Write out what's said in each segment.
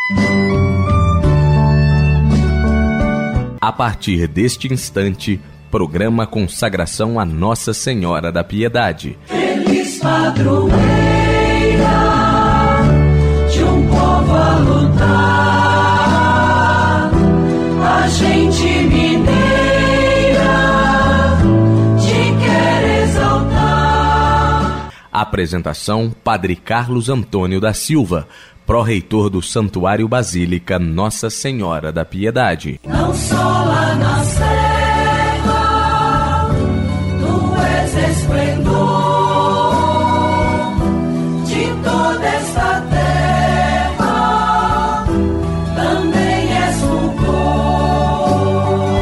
A partir deste instante, programa Consagração a Nossa Senhora da Piedade. Feliz padroeira de um povo a lutar, a gente mineira te quer exaltar. Apresentação: Padre Carlos Antônio da Silva, pró-reitor do Santuário Basílica Nossa Senhora da Piedade. Não só lá na serra, tu és esplendor de toda esta terra, também és fulgor.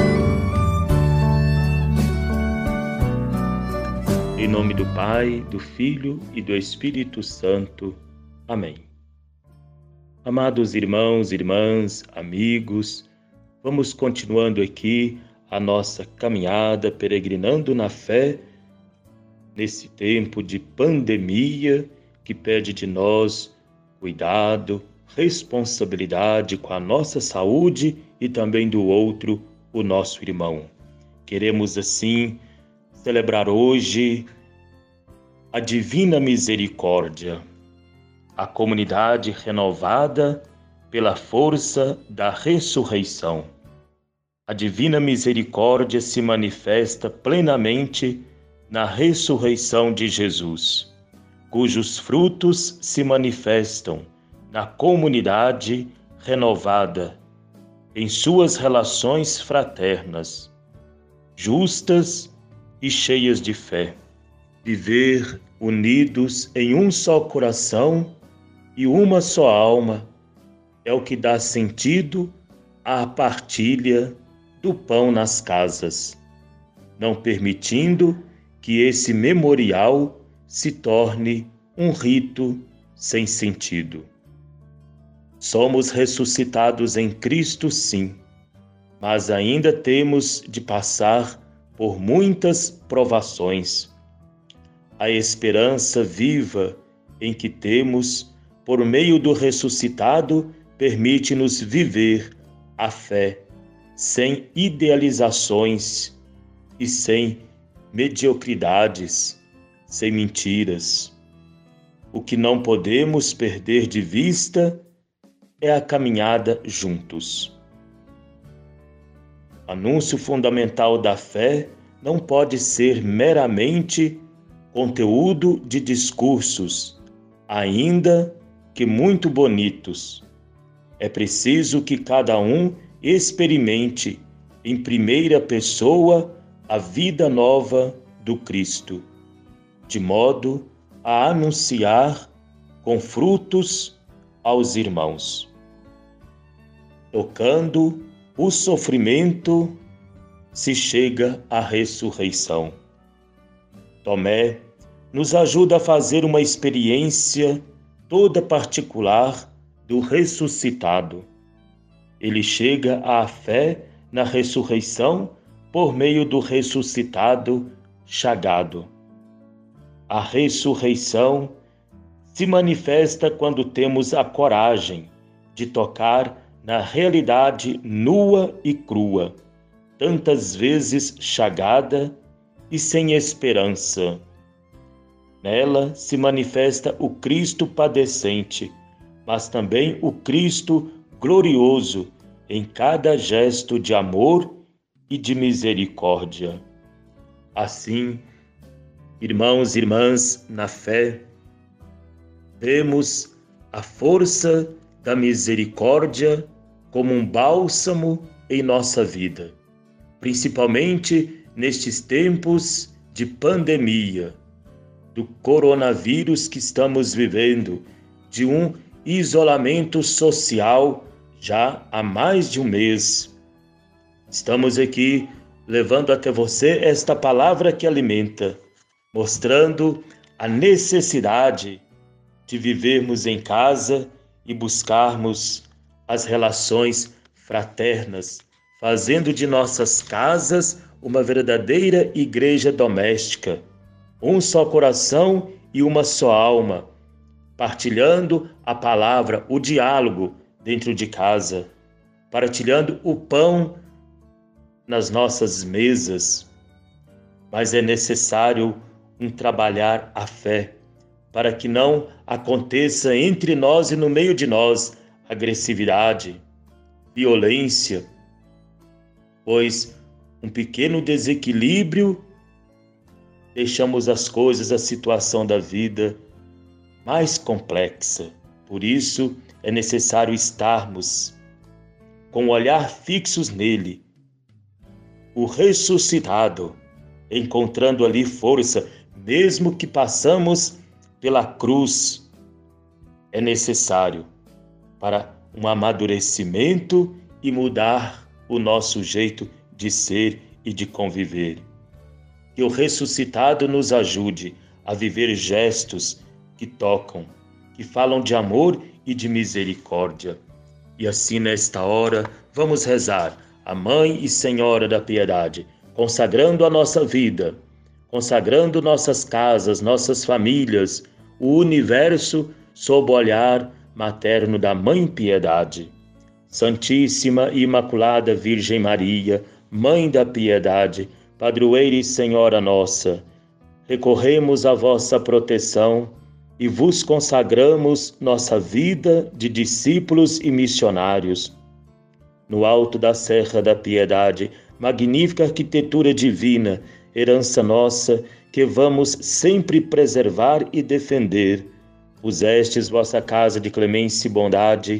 Em nome do Pai, do Filho e do Espírito Santo. Amém. Amados irmãos, irmãs, amigos, vamos continuando aqui a nossa caminhada, peregrinando na fé, nesse tempo de pandemia que pede de nós cuidado, responsabilidade com a nossa saúde e também do outro, o nosso irmão. Queremos assim celebrar hoje a Divina Misericórdia, a comunidade renovada pela força da ressurreição. A Divina Misericórdia se manifesta plenamente na ressurreição de Jesus, cujos frutos se manifestam na comunidade renovada, em suas relações fraternas, justas e cheias de fé. Viver unidos em um só coração e uma só alma é o que dá sentido à partilha do pão nas casas, não permitindo que esse memorial se torne um rito sem sentido. Somos ressuscitados em Cristo, sim, mas ainda temos de passar por muitas provações. A esperança viva em que temos por meio do ressuscitado, permite-nos viver a fé sem idealizações e sem mediocridades, sem mentiras. O que não podemos perder de vista é a caminhada juntos. Anúncio fundamental da fé não pode ser meramente conteúdo de discursos, ainda que muito bonitos. É preciso que cada um experimente em primeira pessoa a vida nova do Cristo, de modo a anunciar com frutos aos irmãos. Tocando o sofrimento, se chega à ressurreição. Tomé nos ajuda a fazer uma experiência toda particular do ressuscitado. Ele chega à fé na ressurreição por meio do ressuscitado chagado. A ressurreição se manifesta quando temos a coragem de tocar na realidade nua e crua, tantas vezes chagada e sem esperança. Nela se manifesta o Cristo padecente, mas também o Cristo glorioso em cada gesto de amor e de misericórdia. Assim, irmãos e irmãs, na fé, vemos a força da misericórdia como um bálsamo em nossa vida, principalmente nestes tempos de pandemia, do coronavírus que estamos vivendo, de um isolamento social já há mais de um mês. Estamos aqui levando até você esta palavra que alimenta, mostrando a necessidade de vivermos em casa e buscarmos as relações fraternas, fazendo de nossas casas uma verdadeira igreja doméstica, um só coração e uma só alma, partilhando a palavra, o diálogo, dentro de casa, partilhando o pão nas nossas mesas, mas é necessário trabalhar a fé para que não aconteça entre nós e no meio de nós agressividade, violência, pois um pequeno desequilíbrio deixamos as coisas, a situação da vida mais complexa. Por isso é necessário estarmos com o olhar fixos nele, o ressuscitado, encontrando ali força, mesmo que passamos pela cruz. É necessário para um amadurecimento e mudar o nosso jeito de ser e de conviver. Que o ressuscitado nos ajude a viver gestos que tocam, que falam de amor e de misericórdia. E assim, nesta hora, vamos rezar a Mãe e Senhora da Piedade, consagrando a nossa vida, consagrando nossas casas, nossas famílias, o universo sob o olhar materno da Mãe Piedade. Santíssima e Imaculada Virgem Maria, Mãe da Piedade, Padroeira e Senhora nossa, recorremos à vossa proteção e vos consagramos nossa vida de discípulos e missionários. No alto da Serra da Piedade, magnífica arquitetura divina, herança nossa, que vamos sempre preservar e defender. Pusestes vossa casa de clemência e bondade,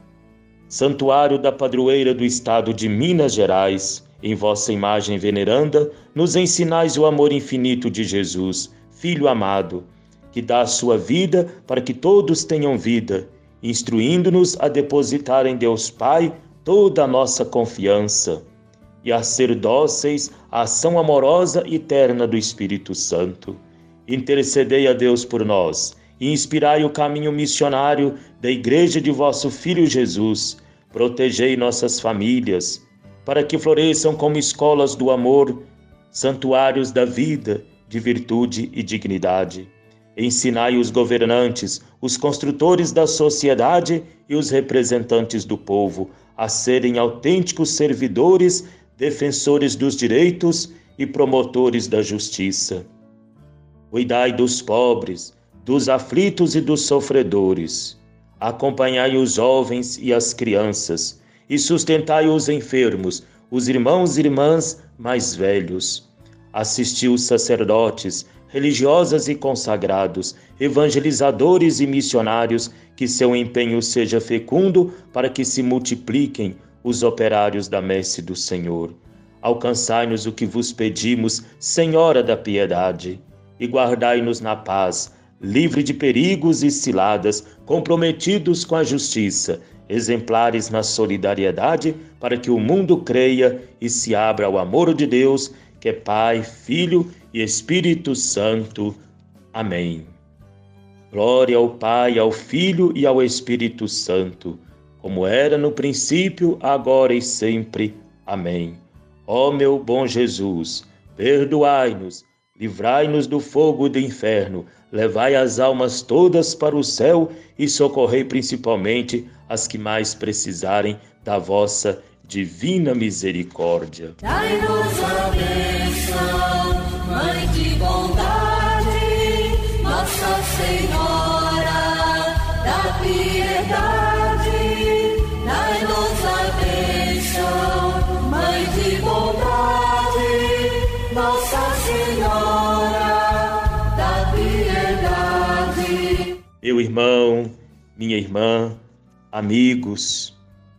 santuário da padroeira do estado de Minas Gerais. Em vossa imagem veneranda, nos ensinais o amor infinito de Jesus, Filho amado, que dá a sua vida para que todos tenham vida, instruindo-nos a depositar em Deus Pai toda a nossa confiança e a ser dóceis à ação amorosa e eterna do Espírito Santo. Intercedei a Deus por nós e inspirai o caminho missionário da Igreja de vosso Filho Jesus. Protegei nossas famílias, para que floresçam como escolas do amor, santuários da vida, de virtude e dignidade. Ensinai os governantes, os construtores da sociedade e os representantes do povo a serem autênticos servidores, defensores dos direitos e promotores da justiça. Cuidai dos pobres, dos aflitos e dos sofredores. Acompanhai os jovens e as crianças e sustentai os enfermos, os irmãos e irmãs mais velhos. Assisti os sacerdotes, religiosas e consagrados, evangelizadores e missionários, que seu empenho seja fecundo para que se multipliquem os operários da messe do Senhor. Alcançai-nos o que vos pedimos, Senhora da Piedade, e guardai-nos na paz, livre de perigos e ciladas, comprometidos com a justiça, exemplares na solidariedade, para que o mundo creia e se abra ao amor de Deus, que é Pai, Filho e Espírito Santo. Amém. Glória ao Pai, ao Filho e ao Espírito Santo, como era no princípio, agora e sempre. Amém. Ó meu bom Jesus, perdoai-nos, livrai-nos do fogo do inferno, levai as almas todas para o céu e socorrei principalmente as que mais precisarem da vossa divina misericórdia. Dai-nos a bênção, Mãe de bondade, Nossa Senhora da Piedade. Dai-nos a bênção, Mãe de bondade, Nossa Senhora da Piedade. Meu irmão, minha irmã, amigos,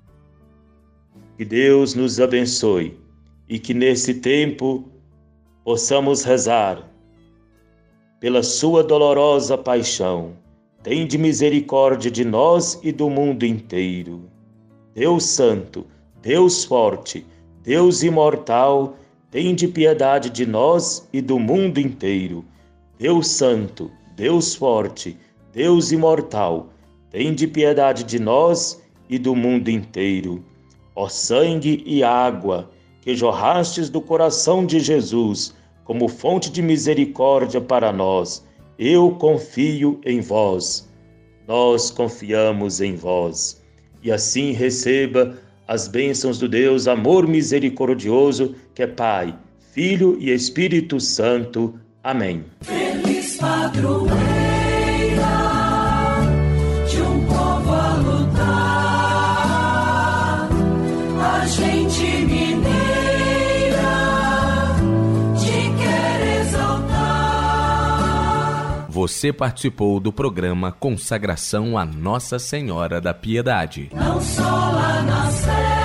que Deus nos abençoe e que nesse tempo possamos rezar pela sua dolorosa paixão. Tende misericórdia de nós e do mundo inteiro. Deus Santo, Deus Forte, Deus Imortal, tende piedade de nós e do mundo inteiro. Deus Santo, Deus Forte, Deus Imortal, tende piedade de nós e do mundo inteiro. Ó sangue e água, que jorrastes do coração de Jesus, como fonte de misericórdia para nós, eu confio em vós. Nós confiamos em vós. e assim receba as bênçãos do Deus, amor misericordioso, que é Pai, Filho e Espírito Santo. Amém. Feliz padroeira de um povo a lutar, a gente mineira te quer exaltar. Você participou do programa Consagração a Nossa Senhora da Piedade. Não só lá na Sé